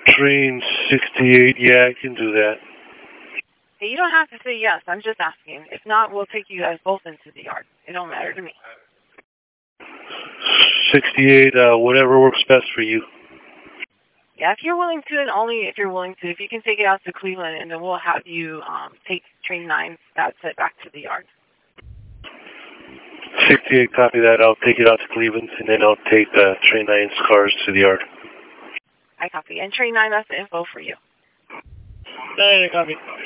Train 68, yeah, I can do that. Hey, you don't have to say yes. I'm just asking. If not, we'll take you guys both into the yard. It don't matter to me. 68, whatever works best for you. Yeah, if you're willing to, and only if you're willing to, if you can take it out to Cleveland, and then we'll have you take train 9 that's it back to the yard. 68, copy that. I'll take it out to Cleveland, and then I'll take train 9's cars to the yard. I copy. And train 9, that's the info for you. 9, I copy.